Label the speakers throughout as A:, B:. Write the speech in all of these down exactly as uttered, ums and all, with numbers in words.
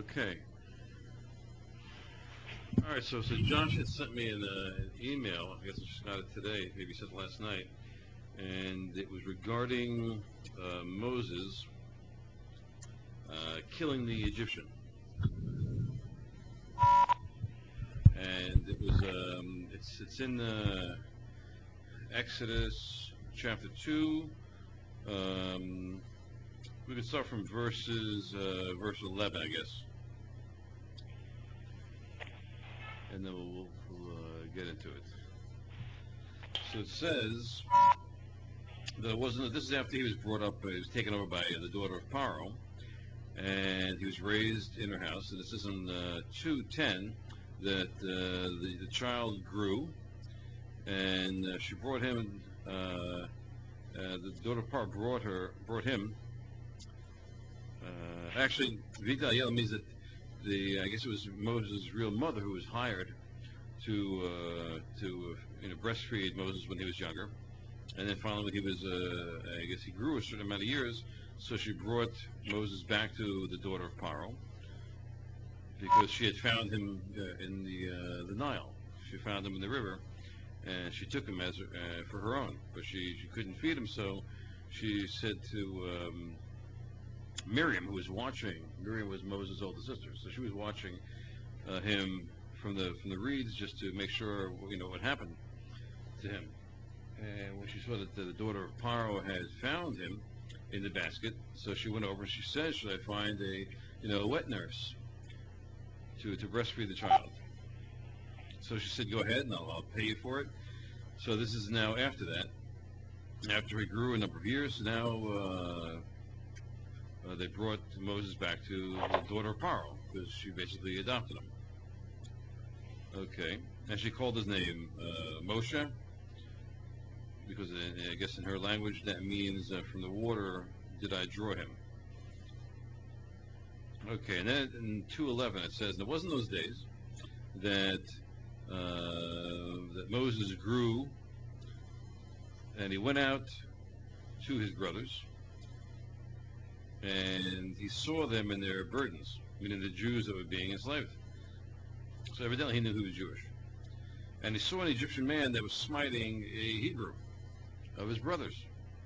A: Okay. All right. So, so Josh had sent me an, uh, an email. I guess I just got it today. Maybe he sent it last night, and it was regarding uh, Moses uh, killing the Egyptian, and it was um, it's it's in uh, Exodus chapter two. Um, we can start from verses uh, verse eleven, I guess, and then we'll, we'll uh, get into it. So it says that it wasn't. This is after he was brought up. He was taken over by the daughter of Paro, and he was raised in her house. And it says in uh, two ten that uh, the the child grew, and uh, she brought him. Uh, uh, the daughter of Paro brought her, brought him. Uh, actually, Vita Ayala means that the I guess it was Moses' real mother who was hired to uh, to uh, you know breastfeed Moses when he was younger. And then finally, when he was, uh, I guess he grew a certain amount of years, so she brought Moses back to the daughter of Paro because she had found him uh, in the uh, the Nile. She found him in the river, and she took him as uh, for her own. But she, she couldn't feed him, so she said to um, Miriam, who was watching. Miriam was Moses' older sister, so she was watching uh, him from the from the reeds just to make sure you know what happened to him. And when she saw that the daughter of Paro had found him in the basket, so she went over and she said, "Should I find a, you know, a wet nurse to, to breastfeed the child?" So she said, "Go ahead, and I'll, I'll pay you for it." So this is now after that, after he grew a number of years. Now uh, uh, they brought Moses back to the daughter of Paro because she basically adopted him. Okay, and she called his name uh, Moshe because uh, I guess in her language that means uh, from the water did I draw him. Okay, and then in two eleven it says, and it wasn't those days that uh, that Moses grew, and he went out to his brothers, and he saw them in their burdens, meaning the Jews that were being enslaved. So evidently he knew he was Jewish, and he saw an Egyptian man that was smiting a Hebrew of his brothers,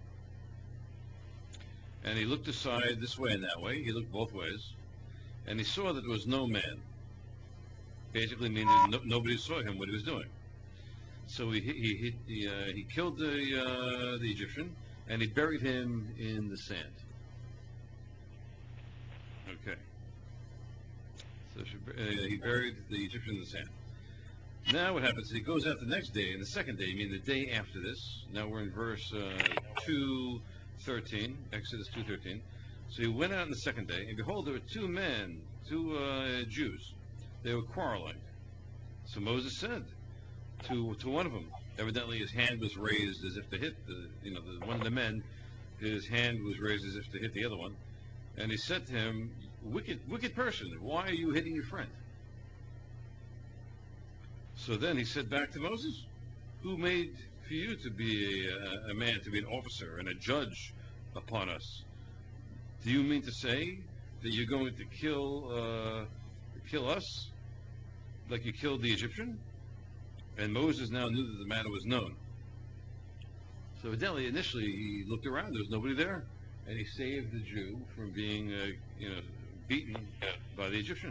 A: and he looked aside this way and that way. He looked both ways, and he saw that there was no man. Basically, meaning no, nobody saw him what he was doing. So he he he, he, uh, he killed the uh, the Egyptian, and he buried him in the sand. Okay. So she, uh, he buried the Egyptian in the sand. Now what happens? He goes out the next day, and the second day, I mean the day after this. Now we're in verse uh, two thirteen, Exodus two thirteen. So he went out on the second day, and behold, there were two men, two uh, Jews. They were quarreling. So Moses said to to one of them, evidently his hand was raised as if to hit the, you know, the, one of the men. His hand was raised as if to hit the other one, and he said to him, "Wicked, wicked person, why are you hitting your friend?" So then he said back to Moses, "Who made for you to be a, a man, to be an officer and a judge upon us? Do you mean to say that you're going to kill uh, kill us like you killed the Egyptian?" And Moses now knew that the matter was known. So evidently, initially, he looked around. There was nobody there, and he saved the Jew from being, uh, you know, beaten by the Egyptian.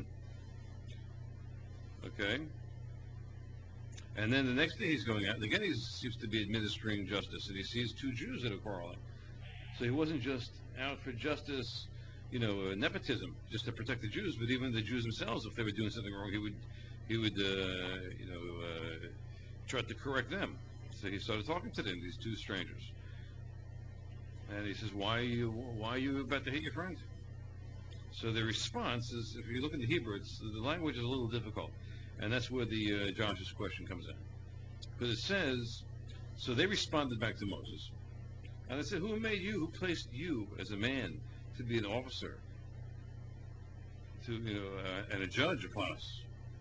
A: Okay. And then the next day he's going out, and again he seems to be administering justice, and he sees two Jews that are quarreling. So he wasn't just out for justice, you know, uh, nepotism, just to protect the Jews, but even the Jews themselves, if they were doing something wrong, he would, he would, uh, you know, uh, try to correct them. So he started talking to them, these two strangers, and he says, "Why are you, why are you about to hit your friend?" So the response is, if you look in the Hebrew, it's, the language is a little difficult, and that's where the uh, Josh's question comes in, because it says, so they responded back to Moses, and they said, "Who made you? Who placed you as a man to be an officer, to you know, uh, and a judge upon us?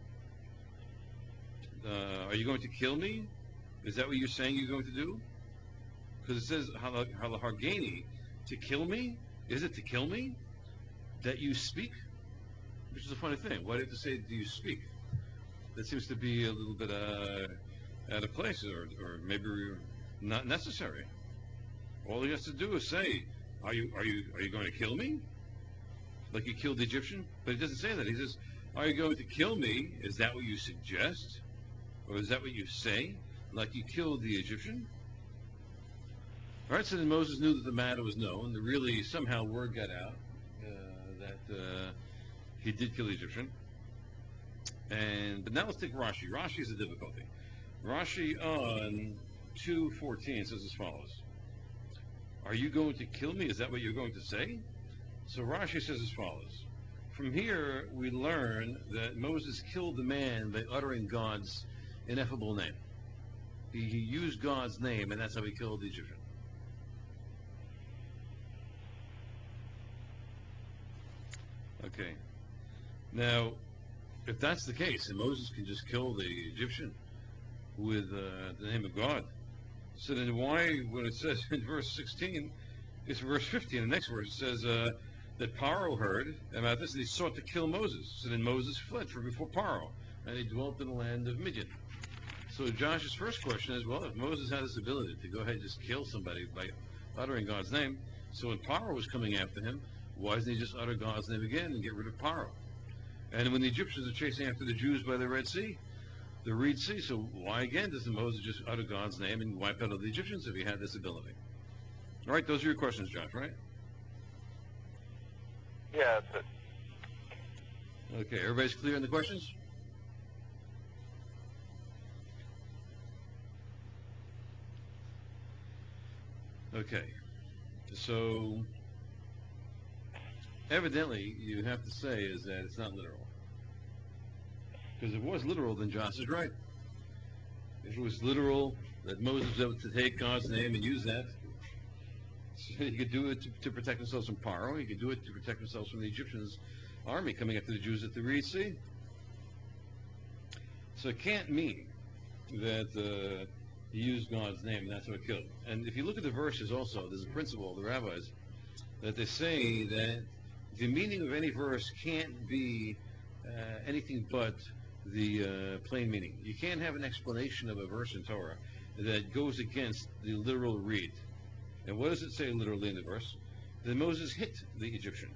A: Uh, are you going to kill me? Is that what you're saying you're going to do?" Because it says halahargeni, to kill me. Is it to kill me that you speak? which is a funny thing. Why do you have to say, do you speak? That seems to be a little bit uh, out of place, or, or maybe not necessary. All he has to do is say, are you, are you, are you going to kill me? Like you killed the Egyptian? But he doesn't say that. He says, are you going to kill me? Is that what you suggest? Or is that what you say? Like you killed the Egyptian? All right, so then Moses knew that the matter was known. That really somehow word got out uh, that uh, he did kill the Egyptian. And but now let's take Rashi. Rashi is a difficulty. Rashi on two fourteen says as follows: are you going to kill me? Is that what you're going to say? So Rashi says as follows: from here we learn that Moses killed the man by uttering God's ineffable name. He, he used God's name, and that's how he killed the Egyptian. Okay. Now, if that's the case, and Moses can just kill the Egyptian with uh, the name of God, so then why, when it says in verse sixteen, it's verse fifteen, the next verse, it says uh, that Paro heard about this, and he sought to kill Moses. So then Moses fled from before Paro, and he dwelt in the land of Midian. So Josh's first question is, well, if Moses had this ability to go ahead and just kill somebody by uttering God's name, so when Paro was coming after him, why doesn't he just utter God's name again and get rid of Paro? And when the Egyptians are chasing after the Jews by the Red Sea, the Reed Sea, so why again doesn't Moses just utter God's name and wipe out all the Egyptians if he had this ability? All right, those are your questions, Josh, right?
B: Yeah. But...
A: Okay, everybody's clear on the questions? Okay, so evidently you have to say is that it's not literal. Because if it was literal, then Josh is right. If it was literal, that Moses was able to take God's name and use that, so he could do it to, to protect themselves from Paro. He could do it to protect themselves from the Egyptians' army coming after the Jews at the Reed Sea. So it can't mean that uh, he used God's name and that's what killed him. And if you look at the verses also, there's a principle of the rabbis that they say that the meaning of any verse can't be uh, anything but the uh, plain meaning. You can't have an explanation of a verse in Torah that goes against the literal read. And what does it say literally in the verse? That Moses hit the Egyptian.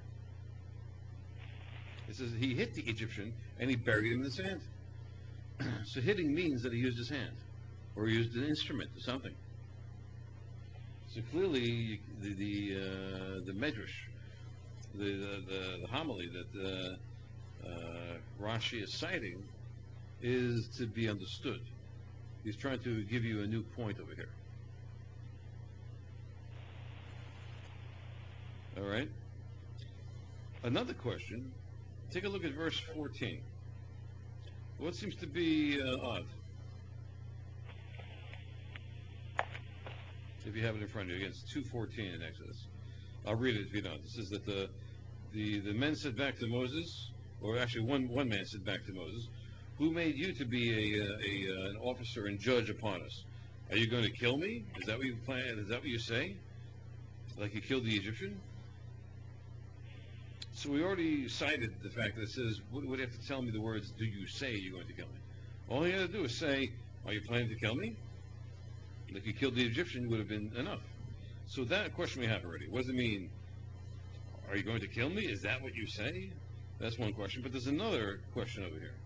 A: It says he hit the Egyptian and he buried him in the sand. So hitting means that he used his hand or he used an instrument or something. So clearly the the, uh, the medrash, the, the, the, the homily that uh, uh, Rashi is citing is to be understood. He's trying to give you a new point over here. All right. Another question. Take a look at verse fourteen. What seems to be uh, odd? If you have it in front of you, again, it's two fourteen in Exodus. I'll read it if you don't. It says that the the the men said back to Moses, or actually one one man said back to Moses, "Who made you to be a, a, a an officer and judge upon us? Are you going to kill me? Is that what you plan? Is that what you say? Like you killed the Egyptian?" So we already cited the fact that it says, "What would you have to tell me the words? Do you say you're going to kill me?" All you had to do is say, "Are you planning to kill me?" Like you killed the Egyptian would have been enough. So that question we have already. What does it mean? Are you going to kill me? Is that what you say? That's one question. But there's another question over here.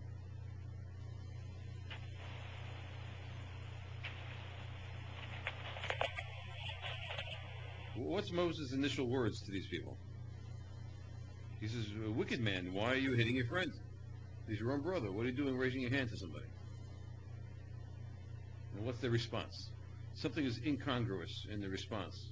A: What's Moses' initial words to these people? He says, "Wicked man, why are you hitting your friend? He's your own brother. What are you doing raising your hand to somebody?" And what's their response? Something is incongruous in the response.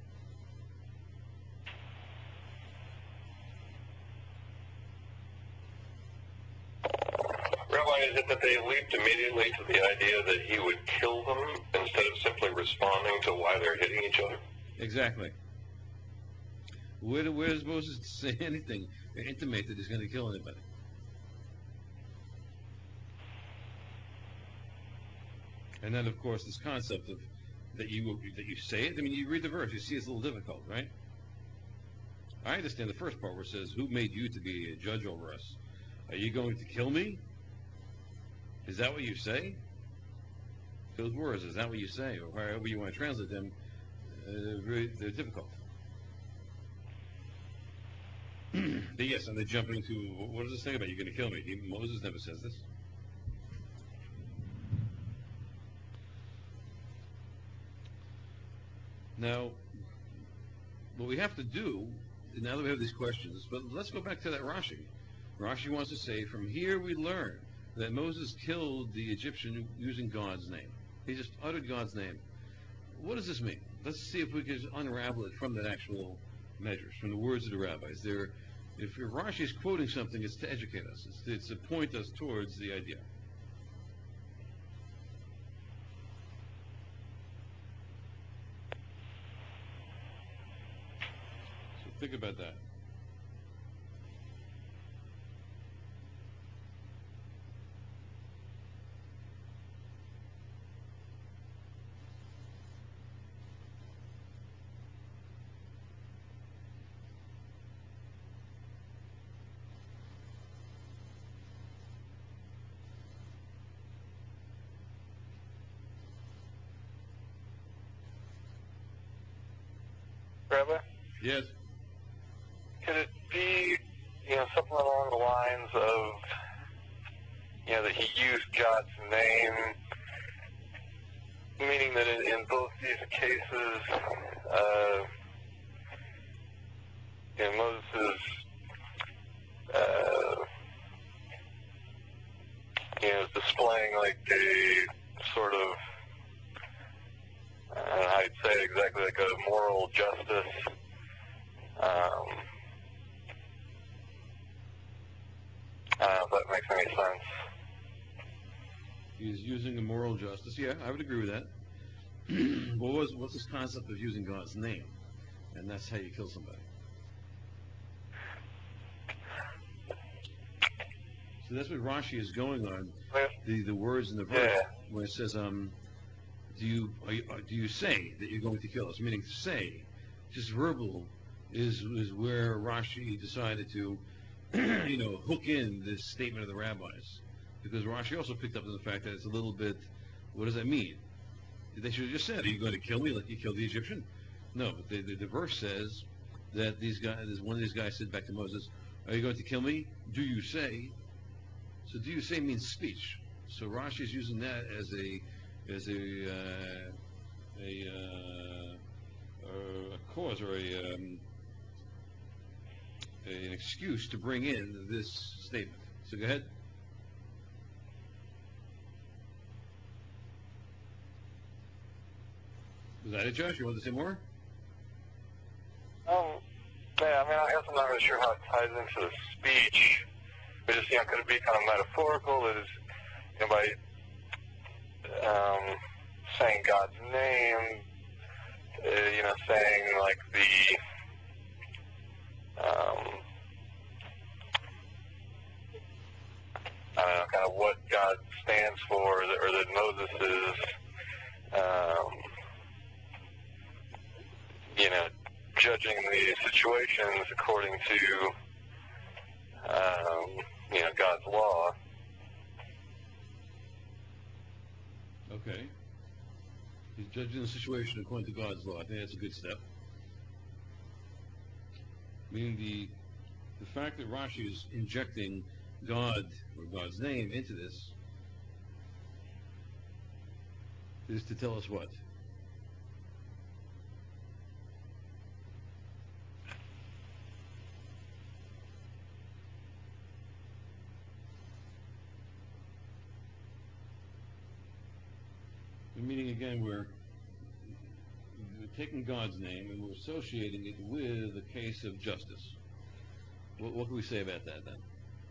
B: Rabbi, is it that they leaped immediately to the idea that he would kill them instead of simply responding to why they're hitting each other?
A: Exactly. Where, where does Moses say anything or intimate that he's going to kill anybody? And then, of course, this concept of that you that you say it. I mean, you read the verse, you see it's a little difficult, right? I understand the first part where it says, "Who made you to be a judge over us?" Are you going to kill me? Is that what you say? Those words, is that what you say? Or however you want to translate them, uh, they're, very, they're difficult. But yes, and they're jumping to, what does this thing about? You're going to kill me. He, Moses never says this. Now, what we have to do, now that we have these questions, but let's go back to that Rashi. Rashi wants to say, from here we learn that Moses killed the Egyptian using God's name. He just uttered God's name. What does this mean? Let's see if we can unravel it from the actual measures, from the words of the rabbis. There, if Rashi is quoting something, it's to educate us. It's, it's to point us towards the idea. So think about that.
B: Rabbi?
A: Yes.
B: Could it be, you know, something along the lines of, you know, that he used God's name, meaning that in, in both these cases, uh, you know, Moses, uh, you know, is displaying like a sort of, I don't know how you'd say it exactly, like a moral justice. Um, I don't know if that makes any sense.
A: He's using a moral justice. Yeah, I would agree with that. what was what's this concept of using God's name? And that's how you kill somebody. So that's what Rashi is going on. The the words in the verse
B: Yeah.
A: where it says, um, do you, are you are, do you say that you're going to kill us? Meaning say, just verbal is is where Rashi decided to, you know, hook in this statement of the rabbis, because Rashi also picked up on the fact that it's a little bit. What does that mean? They should have just said, "Are you going to kill me like you killed the Egyptian?" No, but the, the, the verse says that these guys, one of these guys said back to Moses, "Are you going to kill me? Do you say?" So "do you say" means speech. So Rashi is using that as a as a uh, a, uh, uh, a cause or a, um, a an excuse to bring in this statement. So go ahead. Was that it, Josh? You want to say more?
B: Um, yeah, I mean, I guess I'm not really sure how it ties into the speech. But just, you know, could it be kind of metaphorical? That is, you know, by um, saying God's name, uh, you know, saying like the, um, I don't know, kind of what God stands for, or that, or that Moses is, um, you know, judging the situations according to, um, you know, God's law.
A: Okay. He's judging the situation according to God's law. I think that's a good step. Meaning the the fact that Rashi is injecting God or God's name into this is to tell us what? Meaning again, we're, we're taking God's name and we're associating it with a case of justice. What, what can we say about that then?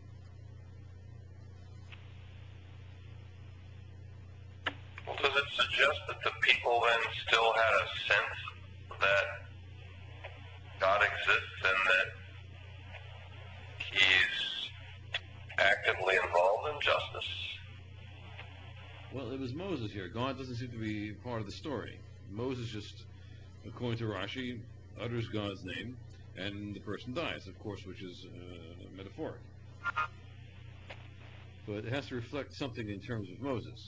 B: Well, does it suggest that the people then still had a sense that God exists and that He's actively involved in justice?
A: Well, it was Moses here. God doesn't seem to be part of the story. Moses just, according to Rashi, utters God's name, and the person dies, of course, which is uh, metaphoric. but it has to reflect something in terms of Moses.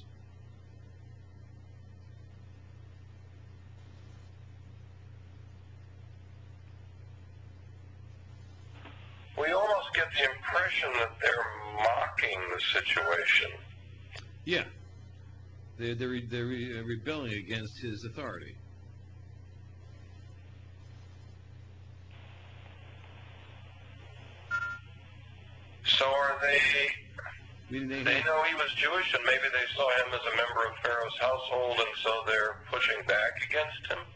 B: We almost get the impression that they're mocking the situation.
A: Yeah, they're, they're, they're re- rebelling against his authority.
B: So are they,
A: Meaning they,
B: they
A: have,
B: know he was Jewish and maybe they saw him as a member of Pharaoh's household and so they're pushing back against him?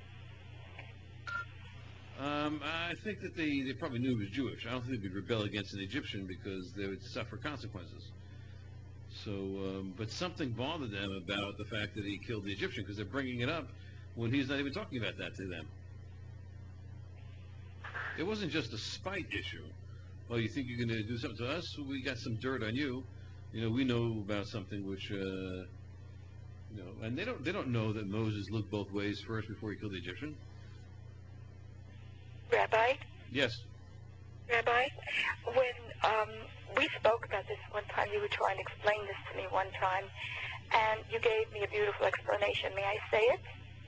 A: Um, I think that they, they probably knew he was Jewish. I don't think they'd rebel against an Egyptian because they would suffer consequences. So, um, but something bothered them about the fact that he killed the Egyptian because they're bringing it up when he's not even talking about that to them. It wasn't just a spite issue. Well, you think you're going to do something to us? We got some dirt on you. You know, we know about something which, uh, you know, and they don't they don't know that Moses looked both ways first before he killed the Egyptian.
C: Rabbi,
A: Yes.
C: Rabbi, when um, we spoke about this one time, you were trying to explain this to me one time, and you gave me a beautiful explanation. May I say it?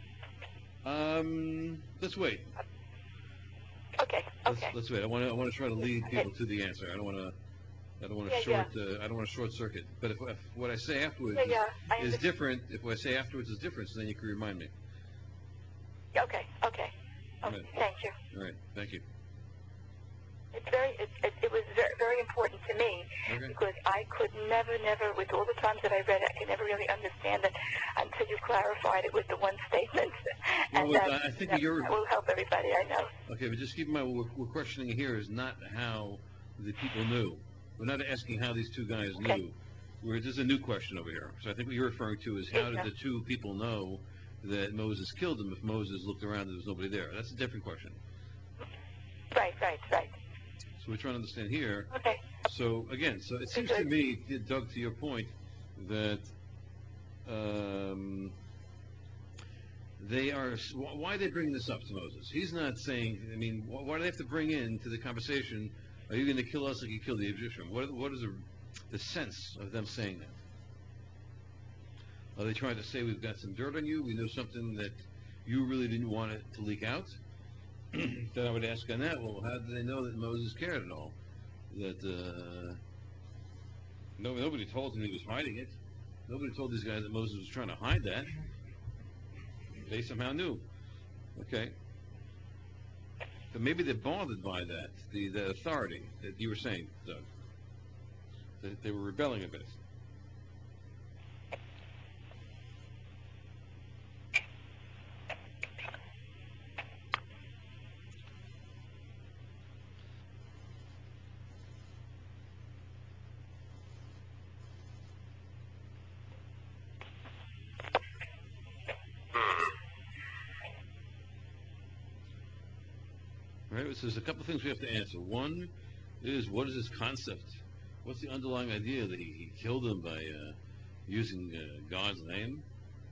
A: Um, let's wait.
C: Okay.
A: Let's,
C: Okay.
A: let's wait. I want to I want to try to lead
C: Okay.
A: people to the answer. I don't want to I don't want to
C: Yeah,
A: short uh, I don't want to short circuit. But if, if what I say afterwards
C: Yeah, yeah. I
A: is, is
C: understand.
A: different, if what I say afterwards is different, so then you can remind me.
C: Okay. Okay.
A: All
C: Okay.
A: right.
C: Thank you.
A: All right. Thank you.
C: It's very, it, it, it was very, very important to me
A: Okay.
C: because I could never, never, with all the times that I read it, I could never really understand it until you clarified it with the one statement.
A: Well,
C: and
A: with,
C: that,
A: uh, I think
C: that,
A: you're
C: that will help everybody, I know.
A: okay, but just keep in mind what we're, we're questioning here is not how the people knew. We're not asking how these two guys
C: Okay.
A: knew. We're, this is a new question over here. So I think what you're referring to is how did the two people know that Moses killed him if Moses looked around and there was nobody there? That's a different question.
C: Right, right, right.
A: So we're trying to understand here.
C: Okay.
A: So again, so it seems to me, Doug, to your point, that um, they are. Why are they bringing this up to Moses? He's not saying. I mean, why do they have to bring into the conversation? Are you going to kill us like you killed the Egyptian? What What is the, the sense of them saying that? Are they trying to say we've got some dirt on you? We know something that you really didn't want it to leak out? Then I would ask on that. Well, how did they know that Moses cared at all? That uh, no, nobody told him he was hiding it. Nobody told these guys that Moses was trying to hide that. They somehow knew. Okay. But maybe they're bothered by that, the, the authority that you were saying, Doug. That they were rebelling a bit. All right, so there's a couple of things we have to answer. One is, what is his concept? What's the underlying idea that he, he killed him by uh, using uh, God's name?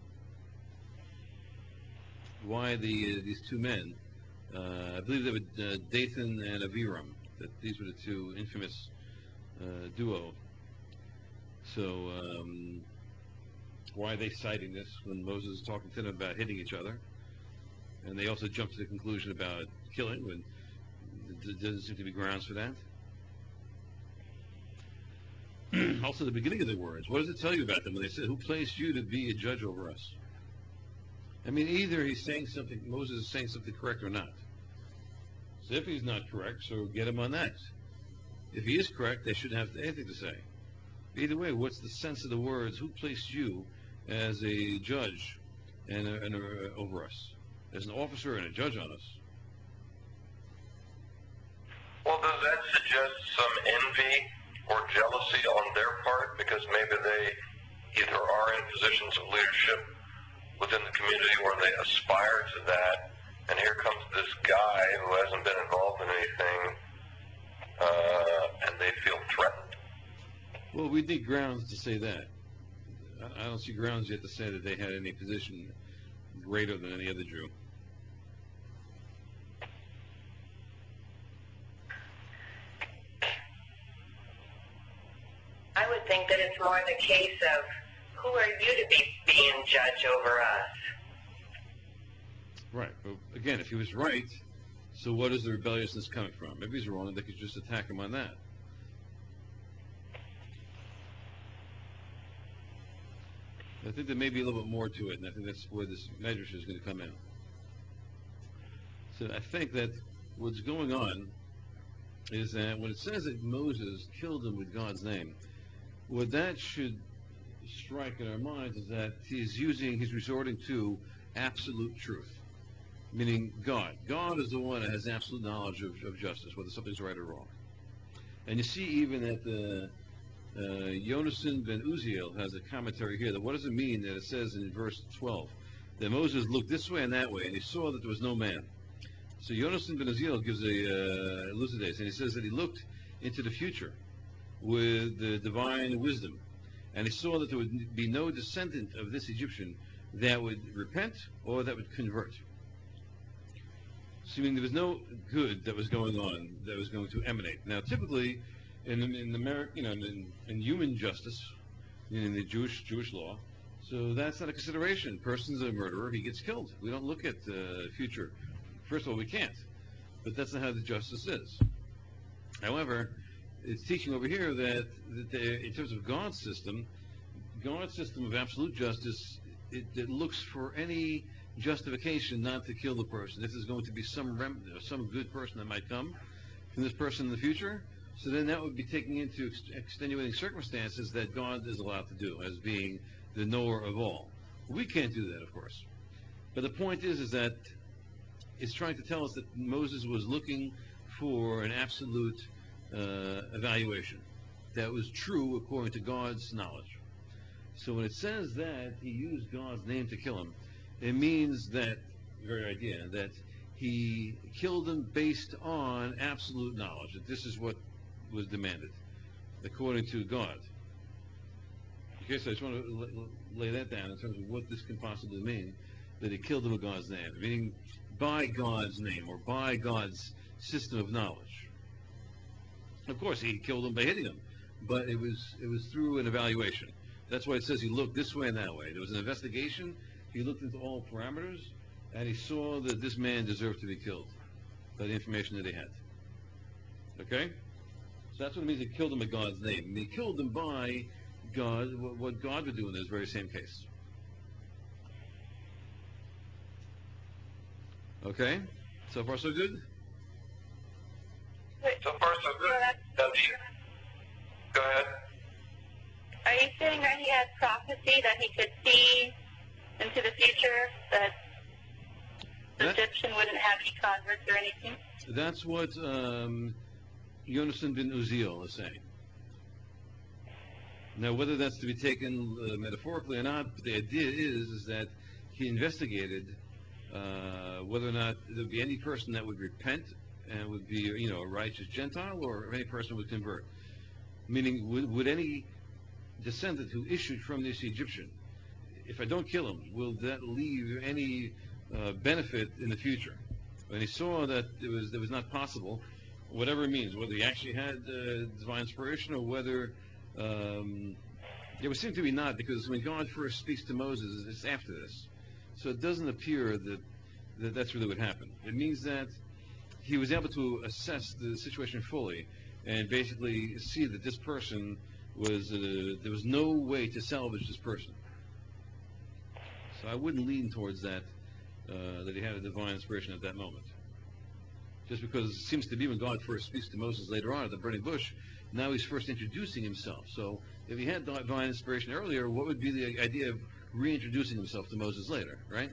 A: Why the uh, these two men? Uh, I believe they were uh, Dathan and Abiram. That these were the two infamous uh, duo. So um, why are they citing this when Moses is talking to them about hitting each other? And they also jump to the conclusion about killing when there doesn't seem to be grounds for that. Also, the beginning of the words. What does it tell you about them when they say, "Who placed you to be a judge over us?" I mean, either he's saying something, Moses is saying something correct or not. So if he's not correct, so get him on that. If he is correct, they shouldn't have anything to say. Either way, what's the sense of the words? Who placed you as a judge and, a, and a, over us, as an officer and a judge on us?
B: Well, does that suggest some envy or jealousy on their part? Because maybe they either are in positions of leadership within the community or they aspire to that, and here comes this guy who hasn't been involved in anything, uh, and they feel threatened.
A: Well, we need grounds to say that. I don't see grounds yet to say that they had any position greater than any other Jew.
D: I would think that it's more the case of, who are you to be being judge over us?
A: Right. But again, if he was right, so what is the rebelliousness coming from? Maybe he's wrong, and they could just attack him on that. I think there may be a little bit more to it, and I think that's where this medrash is going to come in. So I think that what's going on is that when it says that Moses killed him with God's name, what that should strike in our minds is that he's using, he's resorting to absolute truth, meaning God. God is the one that has absolute knowledge of, of justice, whether something's right or wrong. And you see even that the uh, Yonasan ben Uziel has a commentary here that what does it mean that it says in verse twelve that Moses looked this way and that way and he saw that there was no man. So Yonasan ben Uziel gives a uh, elucidation, and he says that he looked into the future with the divine wisdom, and he saw that there would be no descendant of this Egyptian that would repent or that would convert. So, I mean, there was no good that was going on that was going to emanate. Now, typically, in in the you know in, in human justice, in the Jewish Jewish law, so that's not a consideration. Person's a murderer; he gets killed. We don't look at the uh, future. First of all, we can't, but that's not how the justice is. However, it's teaching over here that, that the, in terms of God's system, God's system of absolute justice, it, it looks for any justification not to kill the person. If there's going to be some rem, some good person that might come from this person in the future, so then that would be taking into ex- extenuating circumstances that God is allowed to do as being the knower of all. We can't do that, of course. But the point is, is that it's trying to tell us that Moses was looking for an absolute uh, evaluation that was true according to God's knowledge. So when it says that he used God's name to kill him, it means that very idea that he killed him based on absolute knowledge, that this is what was demanded according to God. Okay, so I just want to lay that down in terms of what this can possibly mean, that he killed him with God's name, meaning by God's name or by God's system of knowledge. Of course, he killed him by hitting him, but it was it was through an evaluation. That's why it says he looked this way and that way. There was an investigation. He looked into all parameters, and he saw that this man deserved to be killed by the information that he had. Okay? So that's what it means he killed him by God's name. And he killed him by God, what God would do in this very same case. Okay? So far, so good?
B: So far, so good. Go ahead.
C: Are you saying that he had prophecy, that he could see into the future, that the
A: That,
C: Egyptian wouldn't have any converts or anything?
A: That's what um, Yonasan ben Uziel is saying. Now, whether that's to be taken uh, metaphorically or not, the idea is, is that he investigated uh, whether or not there would be any person that would repent and would be, you know, a righteous Gentile, or any person would convert. Meaning, would, would any descendant who issued from this Egyptian, if I don't kill him, will that leave any uh, benefit in the future? And he saw that it was it was not possible, whatever it means, whether he actually had uh, divine inspiration or whether um, it would seem to be not, because when God first speaks to Moses, it's after this. So it doesn't appear that, that that's really what happened. It means that he was able to assess the situation fully and basically see that this person was, uh, there was no way to salvage this person. So I wouldn't lean towards that, uh, that he had a divine inspiration at that moment. Just because it seems to be when God first speaks to Moses later on at the burning bush, now he's first introducing himself. So if he had divine inspiration earlier, what would be the idea of reintroducing himself to Moses later, right?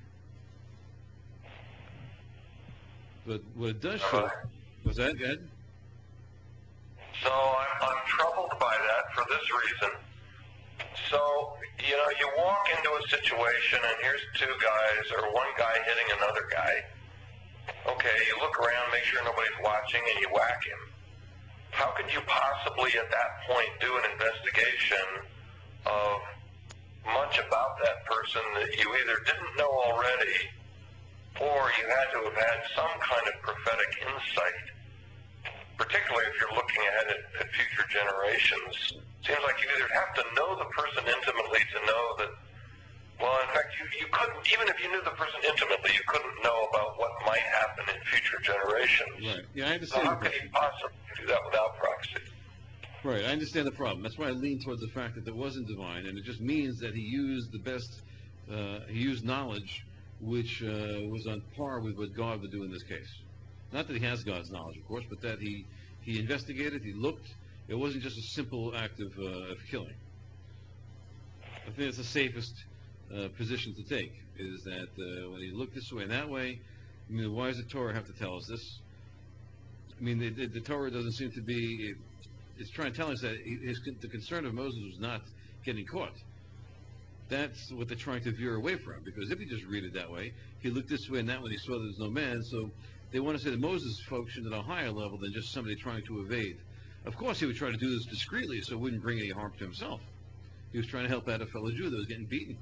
A: But what it does show... Was that good?
B: So I'm, I'm troubled by that for this reason. So, you know, you walk into a situation and here's two guys, or one guy hitting another guy. Okay, you look around, make sure nobody's watching, and you whack him. How could you possibly at that point do an investigation of much about that person that you either didn't know already, or you had to have had some kind of prophetic insight, particularly if you're looking ahead at, at future generations, seems like you either have to know the person intimately to know that, well, in fact, you, you couldn't, even if you knew the person intimately, you couldn't know about what might happen in future generations.
A: Right. Yeah, I
B: So
A: understand.
B: how
A: the
B: can you possibly do that without proxy?
A: Right, I understand the problem. That's why I lean towards the fact that it wasn't divine, and it just means that he used the best, uh, he used knowledge which uh, was on par with what God would do in this case. Not that he has God's knowledge, of course, but that he, he investigated, he looked. It wasn't just a simple act of, uh, of killing. I think it's the safest uh, position to take, is that uh, when he looked this way and that way, I mean, why does the Torah have to tell us this? I mean, the, the, the Torah doesn't seem to be... It, it's trying to tell us that his, the concern of Moses was not getting caught. That's what they're trying to veer away from, because if you just read it that way, he looked this way and that way, he saw there was no man, so they want to say that Moses functioned at a higher level than just somebody trying to evade. Of course, he would try to do this discreetly so it wouldn't bring any harm to himself. He was trying to help out a fellow Jew that was getting beaten.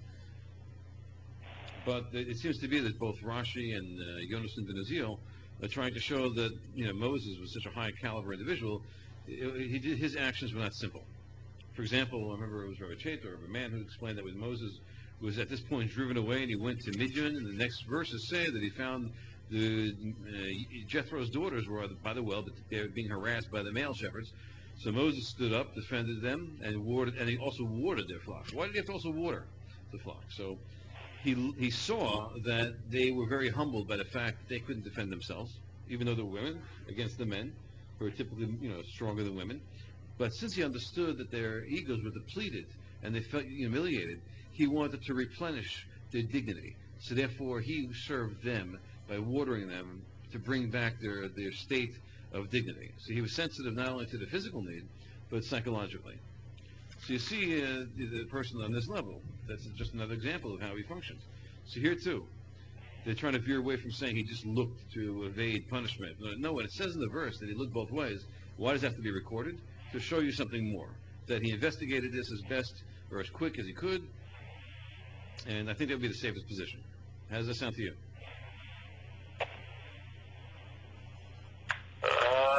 A: But it seems to be that both Rashi and uh, Yonason ben Azil are trying to show that, you know, Moses was such a high caliber individual. He did, his actions were not simple. For example, I remember it was Rabbi Chater, a man who explained that when Moses was at this point driven away and he went to Midian, and the next verses say that he found the uh, Jethro's daughters were by the well, but they were being harassed by the male shepherds. So Moses stood up, defended them, and watered, and he also watered their flock. Why did he have to also water the flock? So he he saw that they were very humbled by the fact that they couldn't defend themselves, even though they were women, against the men, who are typically, you know, stronger than women. But since he understood that their egos were depleted and they felt humiliated, he wanted to replenish their dignity. So therefore, he served them by watering them to bring back their, their state of dignity. So he was sensitive not only to the physical need, but psychologically. So you see uh, the, the person on this level. That's just another example of how he functions. So here too, they're trying to veer away from saying he just looked to evade punishment. No, when it says in the verse that he looked both ways, why does it have to be recorded? To show you something more. That he investigated this as best or as quick as he could, and I think that would be the safest position. How does that sound to you?
B: Uh,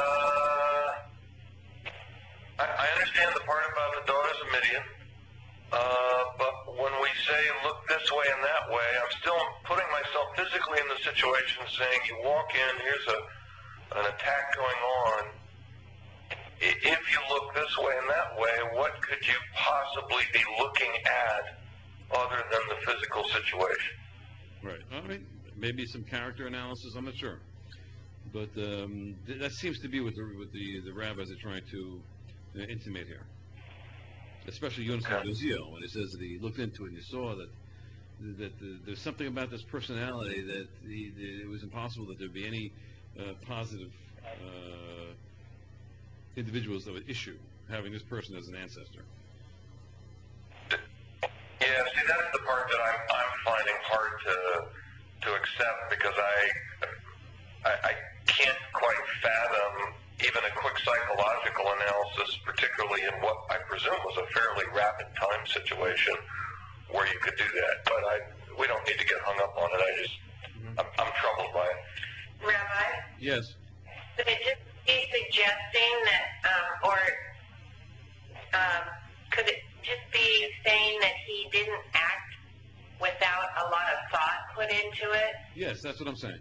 B: I, I understand the part about the daughters of Midian, uh, but when we say look this way and that way, I'm still putting myself physically in the situation, saying you walk in, here's a an attack going on. If you look this way and that way, what could you possibly be looking at other than the physical situation?
A: Right. I mean, maybe some character analysis. I'm not sure, but um, th- that seems to be what the what the, the rabbis are trying to uh, intimate here. Especially Yonatan
B: Okay.
A: Bezio, when it says that he looked into it and he saw that that the, there's something about this personality that he, that it was impossible that there'd be any uh, positive uh, individuals that would issue having this person as an ancestor.
B: Yeah, see, that's the part that I'm, I'm finding hard to to accept, because I, I I can't quite fathom even a quick psychological analysis, particularly in what I presume was a fairly rapid time situation where you could do that. But I we don't need to get hung up on it. I just mm-hmm. I'm, I'm troubled by it.
D: Rabbi?
A: Yes.
D: Could it just be suggesting that, um, or um, could it just be saying that he didn't act without a lot of thought put into it?
A: Yes, that's what I'm saying.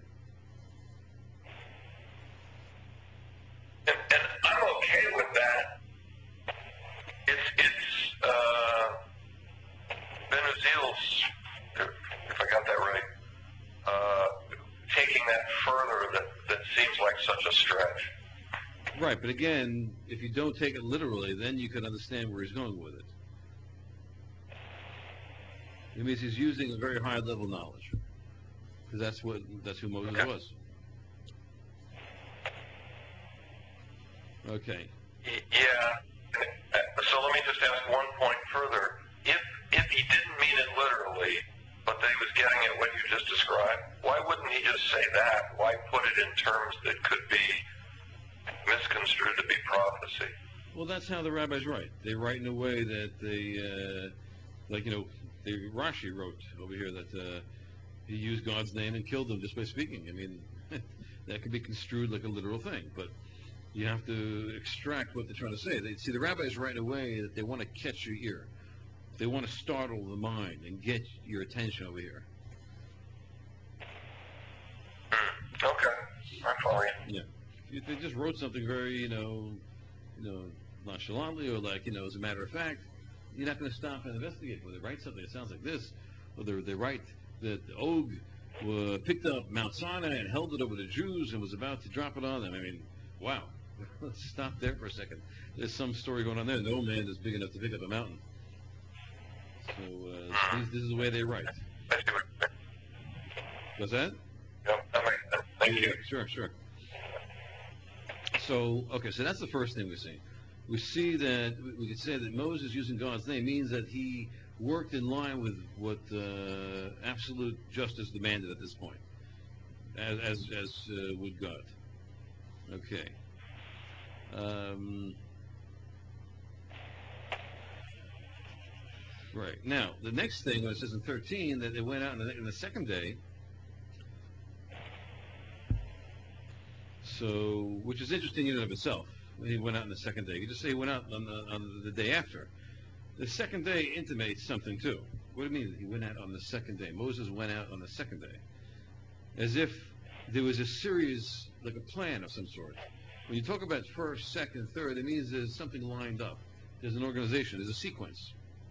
B: And, and I'm okay with that. It's it's uh, Ben Azil's, if I got that right, uh, taking that further that, that seems like such a stretch.
A: Right, but again, if you don't take it literally, then you can understand where he's going with it. It means he's using a very high level knowledge, because that's what that's who Moses
B: Okay.
A: was. Okay.
B: Yeah. So let me just ask one point further. If if he didn't mean it literally, but that he was getting at what you just described, why wouldn't he just say that? Why put it in terms that could be misconstrued to be prophecy?
A: Well, that's how the rabbis write. They write in a way that they, uh, like, you know, the Rashi wrote over here that uh, he used God's name and killed them just by speaking. I mean, that could be construed like a literal thing. But You have to extract what they're trying to say. They, see, the rabbis right away that they want to catch your ear. They want to startle the mind and get your attention over here.
B: Mm, okay, I follow you.
A: Yeah. If they just wrote something very, you know, you know, nonchalantly or like, you know, as a matter of fact, you're not going to stop and investigate. When they write something that sounds like this, or they, they write that Og uh, picked up Mount Sinai and held it over the Jews and was about to drop it on them. I mean, wow. Let's stop there for a second. There's some story going on there. No man is big enough to pick up a mountain. So uh, these, this is the way they write. What's that?
B: Yep, that makes sense. Thank
A: Yeah,
B: you.
A: sure, sure. So, okay, so that's the first thing we see. We see that we could say that Moses using God's name means that he worked in line with what uh, absolute justice demanded at this point, as as, as uh, would God. Okay. Um, right. Now, the next thing, when it says in thirteen, that they went out in the, in the second day, so, which is interesting in and of itself. He went out on the second day. You just say he went out on the, on the day after. The second day intimates something too. What do you mean he went out on the second day? Moses went out on the second day. As if there was a series, like a plan of some sort. When you talk about first, second, third, it means there's something lined up. There's an organization. There's a sequence.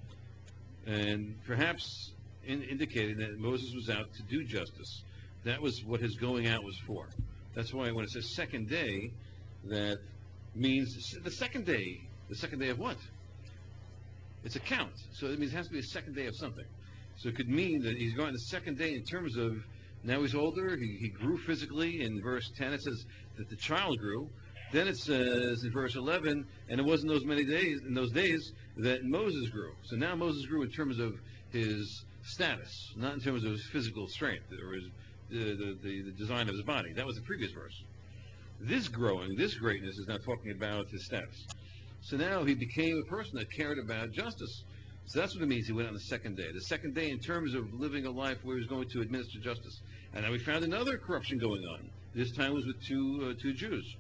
A: And perhaps in, indicating that Moses was out to do justice. That was what his going out was for. That's why when it says second day, that means the second day. The second day of what? It's a count. So it means it has to be a second day of something. So it could mean that he's going the second day in terms of now he's older, he, he grew physically. In verse ten it says that the child grew. Then it says in verse eleven, and it wasn't those many days, in those days, that Moses grew. So now Moses grew in terms of his status, not in terms of his physical strength or his, the, the, the, the design of his body. That was the previous verse. This growing, this greatness is now talking about his status. So now he became a person that cared about justice. So that's what it means he went on the second day. The second day in terms of living a life where he was going to administer justice. And then we found another corruption going on. This time was with two uh, two Jews.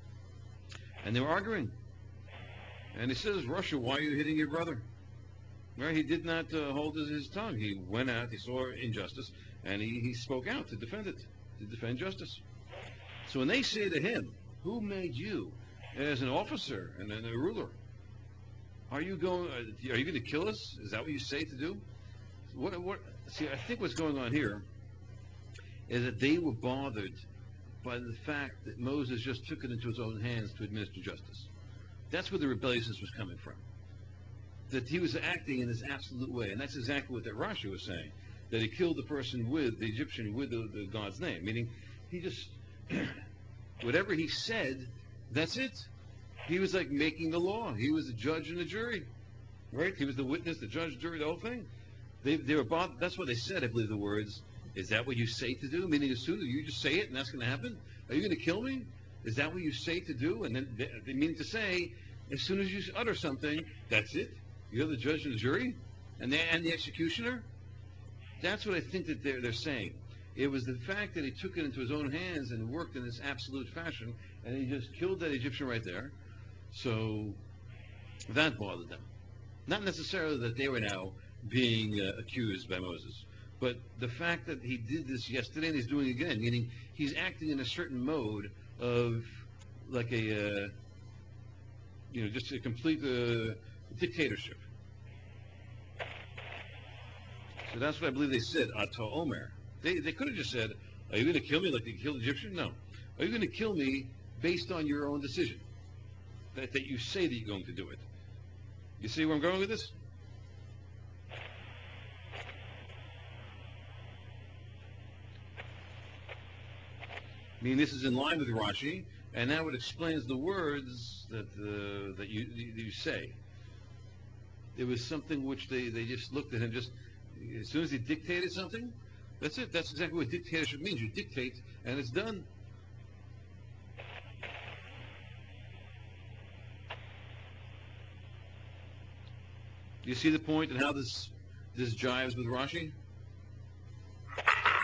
A: And they were arguing. And he says, Russia, why are you hitting your brother? Right? He did not uh, hold his, his tongue. He went out, he saw injustice, and he, he spoke out to defend it, to defend justice. So when they say to him, who made you as an officer and a ruler? Are you going? Are you going to kill us? Is that what you say to do? What? What? See, I think what's going on here is that they were bothered by the fact that Moses just took it into his own hands to administer justice. That's where the rebelliousness was coming from. That he was acting in this absolute way, and that's exactly what that Rashi was saying. That he killed the person with the Egyptian with the, the God's name, meaning he just whatever he said, that's it. He was like making the law. He was the judge and the jury, right? He was the witness, the judge, jury, the whole thing. They, they were bothered. That's what they said, I believe, the words, is that what you say to do? Meaning as soon as you just say it and that's going to happen? Are you going to kill me? Is that what you say to do? And then they, they mean to say, as soon as you utter something, that's it? You're the judge and the jury? And the, and the executioner? That's what I think that they're, they're saying. It was the fact that he took it into his own hands and worked in this absolute fashion, and he just killed that Egyptian right there. So that bothered them. Not necessarily that they were now being uh, accused by Moses, but the fact that he did this yesterday and he's doing it again, meaning he's acting in a certain mode of like a, uh, you know, just a complete uh, dictatorship. So that's what I believe they said, Ato Omer. They, they could have just said, are you going to kill me like they killed the Egyptian? No. Are you going to kill me based on your own decision? That, that you say that you're going to do it. You see where I'm going with this? I mean, this is in line with Rashi, and now it explains the words that uh, that you you say. It was something which they, they just looked at him just as soon as he dictated something. That's it. That's exactly what dictatorship means. You dictate, and it's done. Do you see the point and how this this jives with Rashi?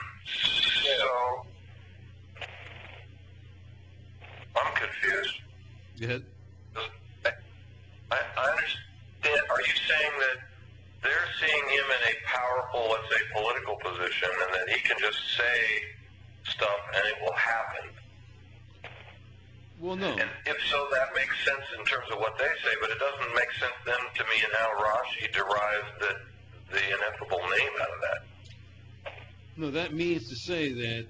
B: So, I'm confused.
A: Go ahead.
B: I, I understand. Are you saying that they're seeing him in a powerful, let's say, political position, and that he can just say stuff and it will happen?
A: Well, no.
B: And if so, that makes sense in terms of what they say, but it doesn't make sense then to me in how Rashi derives the, the ineffable name out of that.
A: No, that means to say that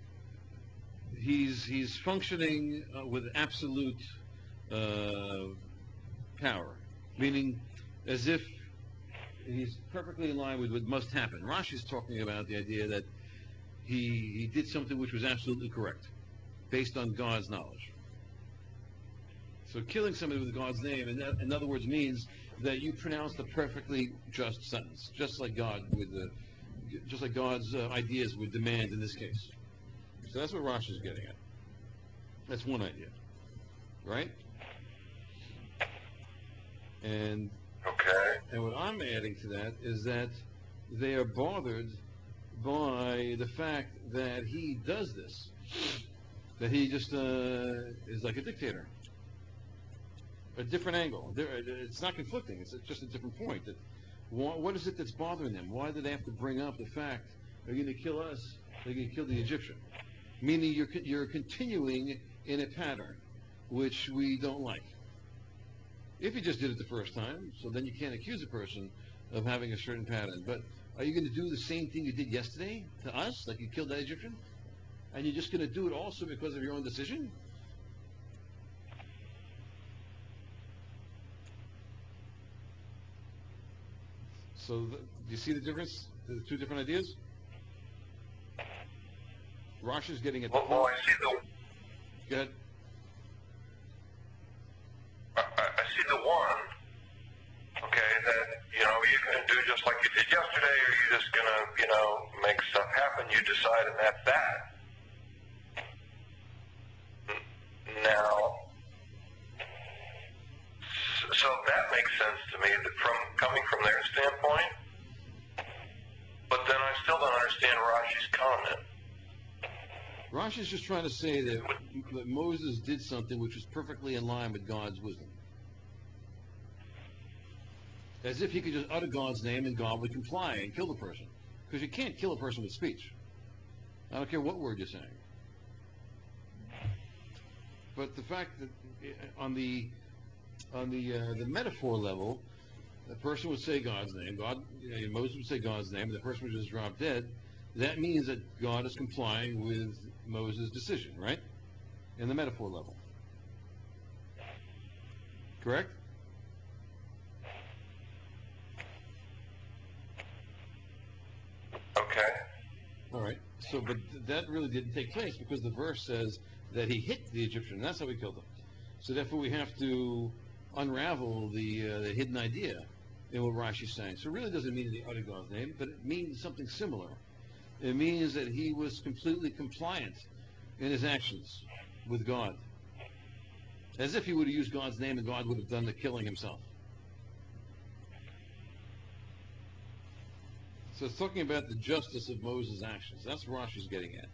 A: he's he's functioning uh, with absolute uh, power, meaning as if he's perfectly in line with what must happen. Rashi's talking about the idea that he he did something which was absolutely correct, based on God's knowledge. So killing somebody with God's name, in, that, in other words, means that you pronounced a perfectly just sentence, just like God would, uh, just like God's uh, ideas would demand in this case. So that's what Rashi's getting at. That's one idea, right? And
B: Okay.
A: and what I'm adding to that is that they are bothered by the fact that he does this, that he just uh, is like a dictator. A different angle. It's not conflicting. It's just a different point. That what is it that's bothering them? Why do they have to bring up the fact they're going to kill us? They're going to kill the Egyptian. Meaning you're you're continuing in a pattern which we don't like. If you just did it the first time, so then you can't accuse a person of having a certain pattern. But are you going to do the same thing you did yesterday to us, like you killed that Egyptian? And you're just going to do it also because of your own decision? So, the, do you see the difference? The two different ideas? Rashi's getting at the
B: Well, well,
A: point.
B: I see the,
A: Go ahead.
B: I, I see the one, okay, that, you know, you can do just like you did yesterday, or you're just going to, you know, make stuff happen. You decide, and that's that. Now, so that makes sense to me, that from coming from their standpoint, but then I still don't understand Rashi's comment.
A: Rashi's just trying to say that, that Moses did something which was perfectly in line with God's wisdom. As if he could just utter God's name and God would comply and kill the person. Because you can't kill a person with speech. I don't care what word you're saying. But the fact that on the on the uh, the metaphor level, the person would say God's name, God, you know, Moses would say God's name, and the person would just drop dead. That means that God is complying with Moses' decision, right? In the metaphor level. Correct?
B: Okay.
A: All right. So, but that really didn't take place because the verse says that he hit the Egyptian, and that's how he killed him. So therefore, we have to unravel the, uh, the hidden idea in what Rashi's saying. So it really doesn't mean the uttered God's name, but it means something similar. It means that he was completely compliant in his actions with God. As if he would have used God's name and God would have done the killing himself. So it's talking about the justice of Moses' actions. That's what Rashi's getting at.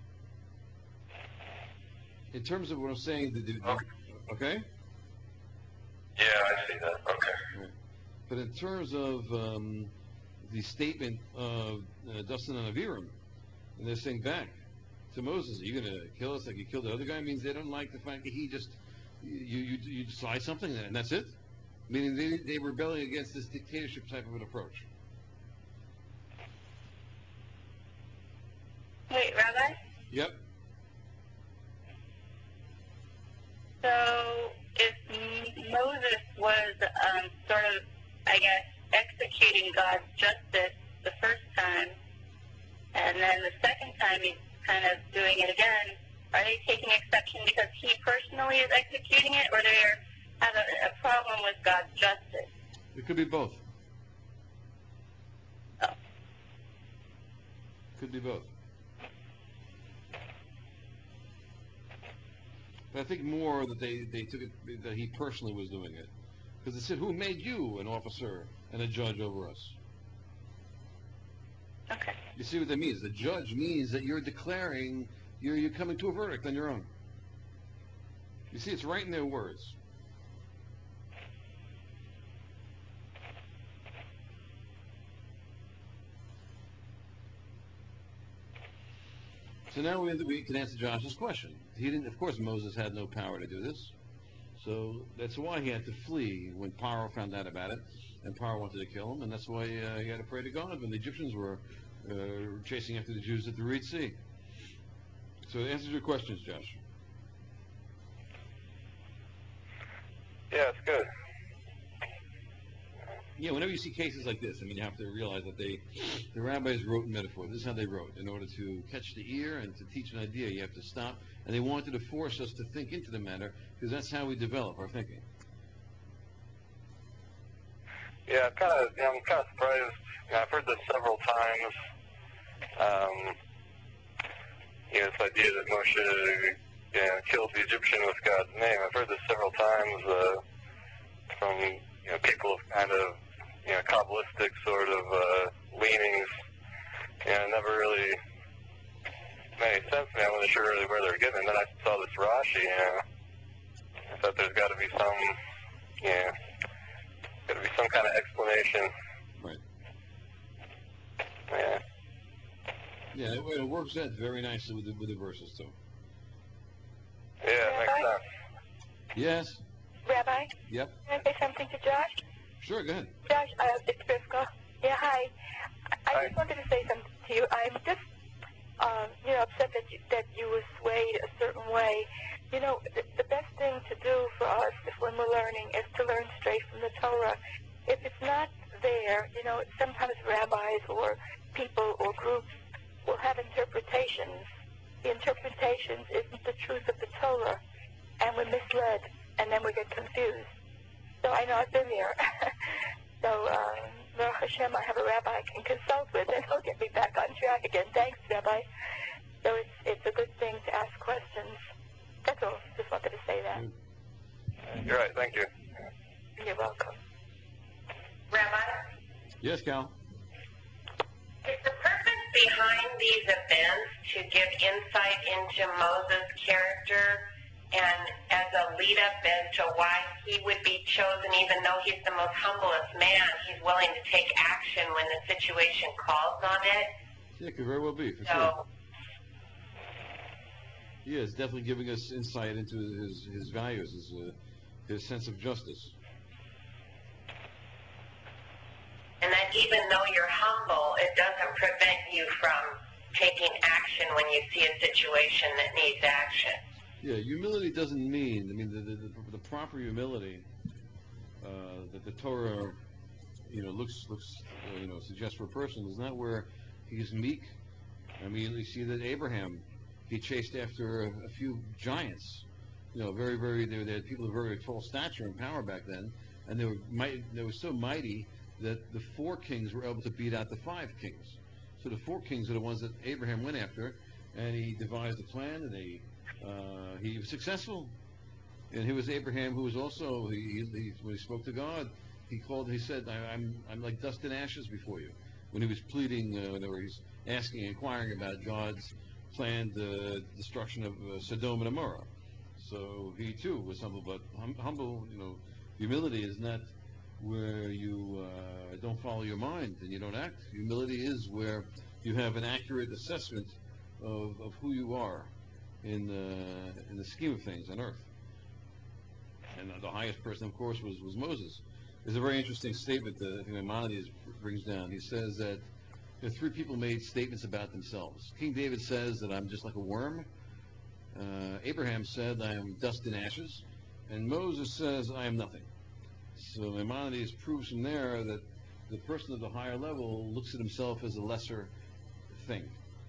A: In terms of what I'm saying, the, the, okay?
B: Yeah, I see that. Okay.
A: Right. But in terms of um, the statement of uh, Dustin and Aviram, and they're saying back to Moses, are you going to kill us like you killed the other guy? It means they don't like the fact that he just, you you, you decide something and that's it? Meaning they, they were rebelling against this dictatorship type of an approach.
C: Wait, Rabbi?
A: Yep.
C: So if M- Moses was um, sort of, I guess, executing God's justice the first time, and then the second time he's kind of doing it again, are they taking exception because he personally is executing it, or they have a, a problem with God's justice?
A: It could be both.
C: Oh.
A: Could be both. But I think more that they, they took it, that he personally was doing it. Because they said, who made you an officer and a judge over us?
C: Okay.
A: You see what that means? The judge means that you're declaring, you're, you're coming to a verdict on your own. You see, it's right in their words. So now we, we can answer Josh's question. He didn't, of course, Moses had no power to do this. So that's why he had to flee when Paro found out about it, and Paro wanted to kill him, and that's why uh, he had to pray to God when the Egyptians were uh, chasing after the Jews at the Red Sea. So it answers your questions, Josh.
B: Yeah, it's good.
A: Yeah, whenever you see cases like this, I mean, you have to realize that they, the rabbis wrote in metaphor. This is how they wrote. In order to catch the ear and to teach an idea, you have to stop. And they wanted to force us to think into the matter, because that's how we develop our thinking.
B: Yeah, I'm kind of, yeah, I'm kind of surprised. You know, I've heard this several times. Um, you know, this idea that Moshe, you know, killed the Egyptian with God's name. I've heard this several times uh, from, you know, people of kind of, you know, Kabbalistic sort of uh, leanings. You know, it never really made any sense to me. I wasn't sure really where they were getting. And then I saw this Rashi, you know. I thought there's got to be some, you know, got to be some kind of explanation.
A: Right.
B: Yeah.
A: Yeah, it, it works out very nicely with the, with the verses, too.
B: Yeah, it makes
E: Rabbi?
B: sense.
A: Yes?
E: Rabbi,
A: Yep.
E: can I say something to Josh?
A: Sure, go ahead.
E: Josh, uh, it's Briscoe. Yeah, hi. I, I
B: Hi.
E: just wanted to say something to you. I'm just, um, you know, upset that you, that you were swayed a certain way. You know, the, the best thing to do for us if when we're learning is to learn straight from the Torah. If it's not there, you know, sometimes rabbis or people or groups will have interpretations. The interpretations isn't the truth of the Torah, and we're misled, and then we get confused. So I know I've been there. so, um, Baruch Hashem, I have a rabbi I can consult with, and he'll get me back on track again. Thanks, Rabbi. So it's it's a good thing to ask questions. That's all. Just wanted to say that.
B: You're right, thank you.
E: You're welcome.
D: Rabbi,
A: Yes, Cal?
D: is the purpose behind these events to give insight into Moses' character and as a lead-up as to why he would be chosen, even though he's the most humblest man, he's willing to take action when the situation calls on it?
A: Yeah, it could very well be, for
D: So,
A: sure. He is definitely giving us insight into his, his values, his, uh, his sense of justice.
D: and that even though you're humble, it doesn't prevent you from taking action when you see a situation that needs action.
A: Yeah, humility doesn't mean, I mean, the, the, the, the proper humility uh, that the Torah, you know, looks, looks uh, you know, suggests for a person is not where he's meek. I mean, you see that Abraham, he chased after a, a few giants, you know, very, very, they were, they had people of very tall stature and power back then, and they were mighty, they were so mighty that the four kings were able to beat out the five kings. So the four kings are the ones that Abraham went after, and he devised a plan, and they, uh, he was successful. And he was Abraham, who was also, he, he, when he spoke to God, he called, he said, I, I'm, I'm like dust and ashes before you. When he was pleading, uh, whenever he's asking, inquiring about God's planned uh, destruction of uh, Sodom and Gomorrah. So he too was humble, but hum, humble, you know, humility is not where you uh, don't follow your mind and you don't act. Humility is where you have an accurate assessment of, of who you are in, uh, in the scheme of things on earth. And the highest person, of course, was, was Moses. There's a very interesting statement that I think Maimonides brings down. He says that you know, three people made statements about themselves. King David says that I'm just like a worm. Uh, Abraham said I am dust and ashes. And Moses says I am nothing. So Maimonides proves from there that the person of the higher level looks at himself as a lesser thing.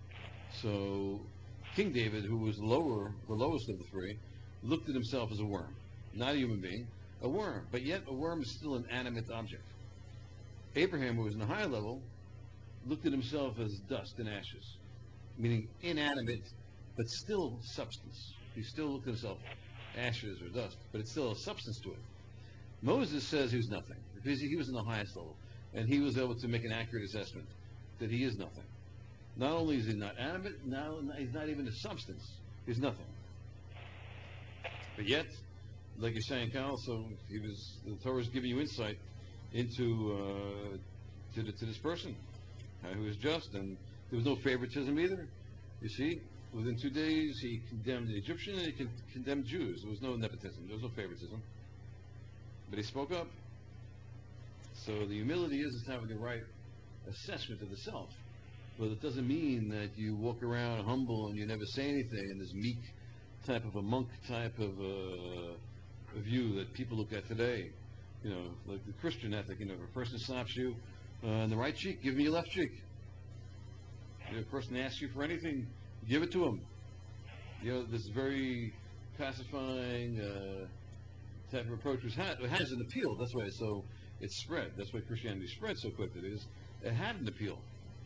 A: So King David, who was lower, the lowest of the three, looked at himself as a worm. Not a human being, a worm. But yet a worm is still an animate object. Abraham, who was in the higher level, looked at himself as dust and ashes, meaning inanimate, but still substance. He still looked at himself ashes or dust, but it's still a substance to it. Moses says he was nothing, because he was in the highest level, and he was able to make an accurate assessment that he is nothing. Not only is he not animate, now he's not even a substance. He's nothing. But yet, like you're saying, Kyle, so he was the Torah was giving you insight into uh, to, the, to this person uh, who was just, and there was no favoritism either. You see, within two days he condemned the Egyptian and he con- condemned Jews. There was no nepotism. There was no favoritism. But he spoke up. So the humility is, is having the right assessment of the self. But it doesn't mean that you walk around humble and you never say anything and this meek type of a monk type of uh, a view that people look at today. You know, like the Christian ethic, you know, if a person slaps you uh, on the right cheek, give him your left cheek. If a person asks you for anything, give it to him. You know, this very pacifying uh, type of approach, which has, it has an appeal. That's why it's so it's spread. That's why Christianity spread so quickly. It is it had an appeal.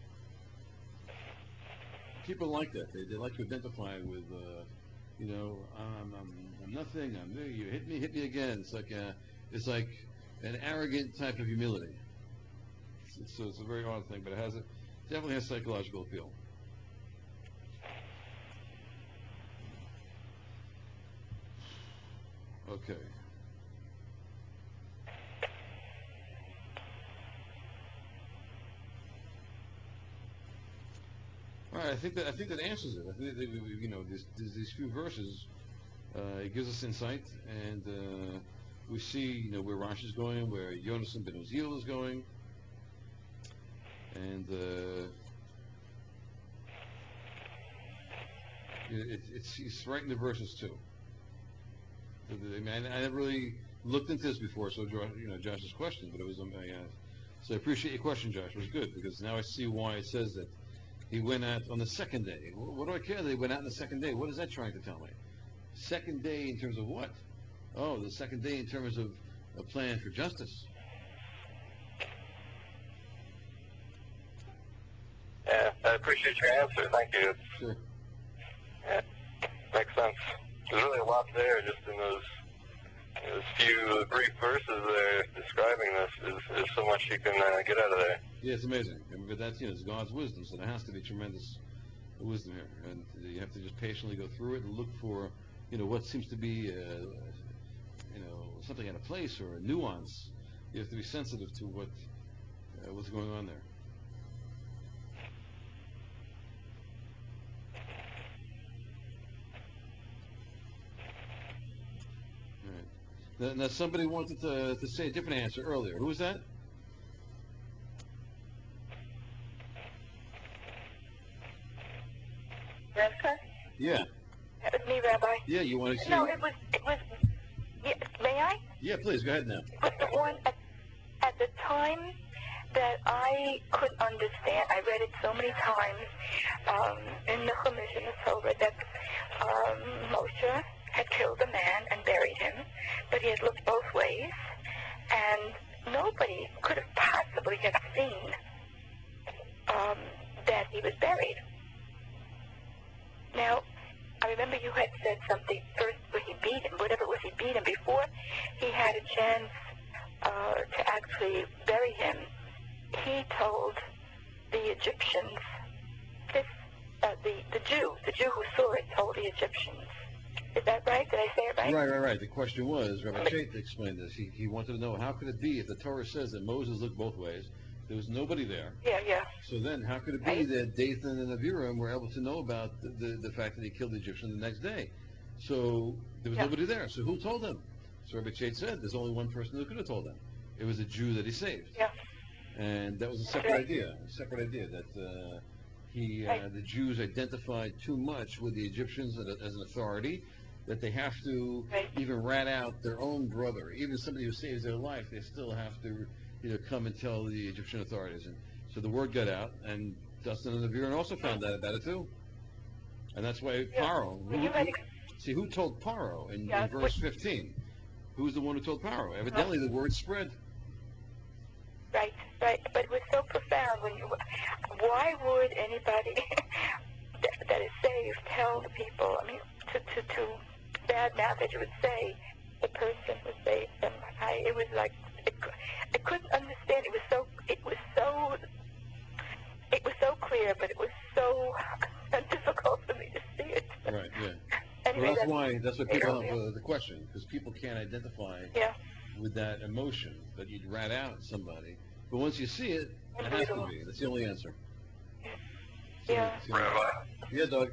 A: People like that. They, they like to identify with, uh, you know, I'm, I'm, I'm nothing. I'm new. You hit me, hit me again. It's like a, it's like an arrogant type of humility. It's, it's, so it's a very odd thing, but it has a, definitely has psychological appeal. Okay. All right, I think that I think that answers it. I think that, you know, these these few verses, uh, it gives us insight, and uh, we see, you know, where Rashi is going, where Yonasan ben Uziel is going, and uh, it, it's it's right in the verses too. I mean, I, I never really looked into this before, so you know, Josh's question, but it was um, I, uh, so I appreciate your question, Josh. It was good because now I see why it says that he went out on the second day. What do I care that he went out on the second day? What is that trying to tell me? Second day in terms of what? Oh, the second day in terms of a plan for justice.
B: Yeah, I appreciate your answer. Thank you.
A: Sure.
B: Yeah, makes sense. There's really a lot there just in those, those few brief verses there describing this. There's, there's so much you can uh, get out of there.
A: Yeah, it's amazing. I mean, but that's, you know, it's God's wisdom, so there has to be tremendous wisdom here. And you have to just patiently go through it and look for, you know, what seems to be, uh, you know, something out of place or a nuance. You have to be sensitive to what uh, what's going on there. All right. Now, now somebody wanted to, to say a different answer earlier. Who was that?
E: Jessica?
A: Yeah.
E: That was me, Rabbi.
A: Yeah, you want to see?
E: No, it was, it was, yeah, may I?
A: Yeah, please, go ahead now.
E: It was the one at, at the time that I couldn't understand. I read it so many times um, in the Chumash, in the Torah, that um, Moshe had killed a man and buried him, but he had looked both ways, and nobody could have possibly have seen um, that he was buried. Now, I remember you had said something first where he beat him, whatever it was, he beat him before he had a chance uh, to actually bury him. He told the Egyptians, this, uh, the, the Jew, the Jew who saw it told the Egyptians. Is that right? Did I say it right?
A: Right, right, right. The question was, Rabbi Chait explained this. He, he wanted to know, how could it be if the Torah says that Moses looked both ways, there was nobody there?
E: Yeah, yeah.
A: So then, how could it be
E: Right.
A: that Dathan and Abiram were able to know about the, the, the fact that he killed the Egyptian the next day? So there was
E: Yeah.
A: nobody there. So who told them? So Rabbi Chait said there's only one person who could have told them. It was a Jew that he saved.
E: Yeah.
A: And that was a separate
E: Right.
A: idea. A separate idea that uh, he, uh,
E: Right.
A: the Jews identified too much with the Egyptians as an authority, that they have to
E: Right.
A: even rat out their own brother, even somebody who saves their life. They still have to, you know, come and tell the Egyptian authorities. And so the word got out, and Dustin and Aviran also found out about it too. And that's why
E: Yeah.
A: Paro.
E: Well,
A: Who,
E: you had
A: who, see, who told Paro in,
E: Yeah,
A: in verse fifteen? Who's the one who told Paro? Evidently, the word spread.
E: Right, right. But it was so profound. When you, why would anybody that, that is saved tell the people? I mean, to to to bad mouth that you would say the person who saved them. I, it was like it, I couldn't understand. It was so. It was so. It was so clear, but it was so difficult for me to see it.
A: Right. Yeah.
E: And anyway,
A: Well, that's
E: that's,
A: why that's why people
E: yeah.
A: have uh, the question, because people can't identify
E: yeah.
A: with that emotion that you'd rat out somebody. But once you see it, it has to be. That's the only answer. So,
E: Yeah.
A: so-
B: Rabbi,
A: yeah, Doug.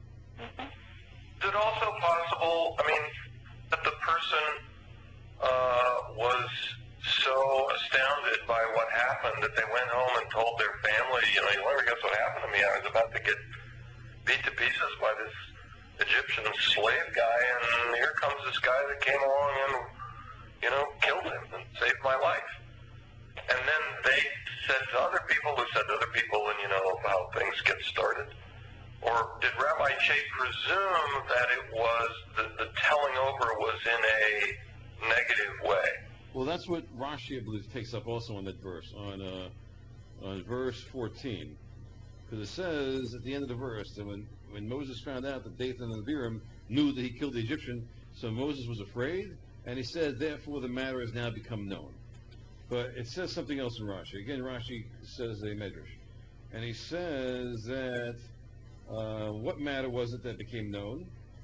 B: is it also possible, I mean, that the person uh, was so astounded by what happened that they went home and told their family, you know, you never guess what happened to me. I was about to get beat to pieces by this Egyptian slave guy, and here comes this guy that came along and, you know, killed him and saved my life. And then they said to other people who said to other people, and you know how things get started. Or did Rabbi Che presume that it was, the, the telling over was in a negative way?
A: Well, that's what Rashi, I believe, takes up also on that verse, on uh, on verse fourteen. Because it says at the end of the verse that when, when Moses found out that Dathan and Abiram knew that he killed the Egyptian, so Moses was afraid, and he said, therefore the matter has now become known. But it says something else in Rashi. Again, Rashi says a medrash. And he says that uh, what matter was it that became known?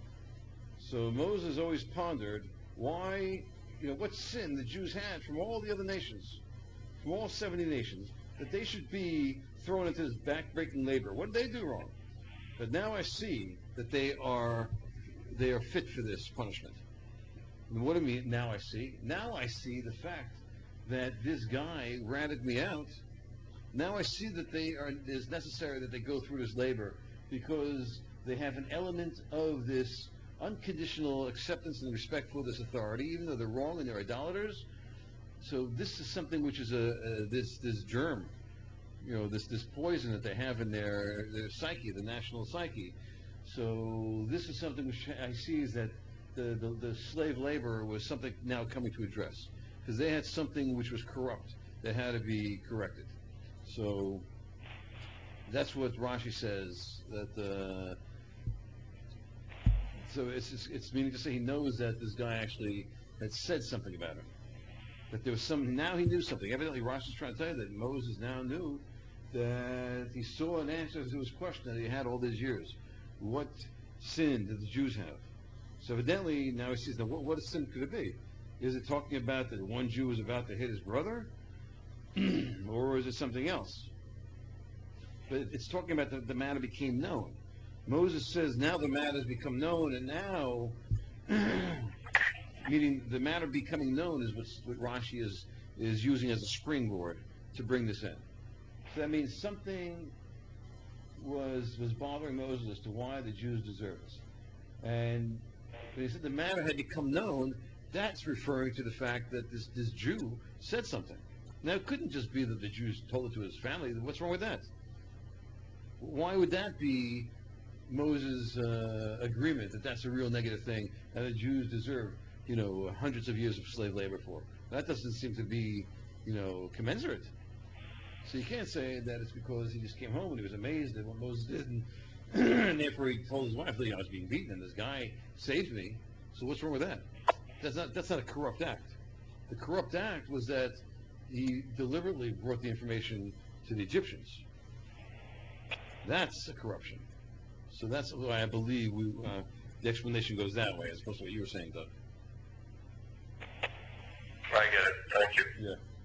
A: So Moses always pondered why, you know, what sin the Jews had from all the other nations, from all seventy nations, that they should be thrown into this back-breaking labor. What did they do wrong? But now I see that they are they are fit for this punishment. And what do I mean? Now I see. Now I see the fact that this guy ratted me out. Now I see that they are. It is necessary that they go through this labor because they have an element of this unconditional acceptance and respect for this authority, even though they're wrong and they're idolaters. So this is something which is a, a this this germ, you know, this this poison that they have in their their psyche, the national psyche. So this is something which I see is that the the, the slave labor was something now coming to address because they had something which was corrupt that had to be corrected. So that's what Rashi says that. Uh, so it's, it's it's meaning to say he knows that this guy actually had said something about him. That there was some, now he knew something. Evidently, Rashi is trying to tell you that Moses now knew that he saw an answer to his question that he had all these years. What sin did the Jews have? So evidently, now he sees, now what, what sin could it be? Is it talking about that one Jew was about to hit his brother? Or is it something else? But it's talking about the, the matter became known. Moses says, now the matter has become known, and now... meaning the matter becoming known is what, what Rashi is, is using as a springboard to bring this in. So that means something was was bothering Moses as to why the Jews deserve this. And when he said the matter had become known, that's referring to the fact that this, this Jew said something. Now, it couldn't just be that the Jews told it to his family. What's wrong with that? Why would that be Moses' uh, agreement that that's a real negative thing and the Jews deserve, you know, hundreds of years of slave labor for? That doesn't seem to be, you know, commensurate. So you can't say that it's because he just came home and he was amazed at what Moses did, and, and therefore he told his wife, I was being beaten and this guy saved me. So what's wrong with that? That's not that's not a corrupt act. The corrupt act was that he deliberately brought the information to the Egyptians. That's a corruption. So that's why I believe we, uh, the explanation goes that way, as opposed to what you were saying, Doug.
B: I get it. Thank you.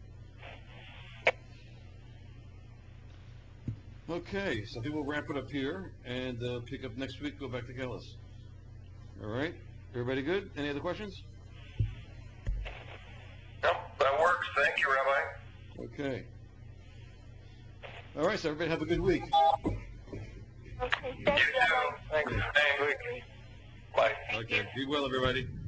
A: Yeah. Okay, so I think we'll wrap it up here and uh, pick up next week. Go back to Kellis. All right. Everybody good? Any other questions?
B: No, that works. Thank you, Rabbi.
A: Okay. All right, so everybody have a good week.
E: Okay,
B: You
E: thank
B: too.
E: you.
B: Thanks. Thanks. Bye.
A: Okay. Be well, everybody.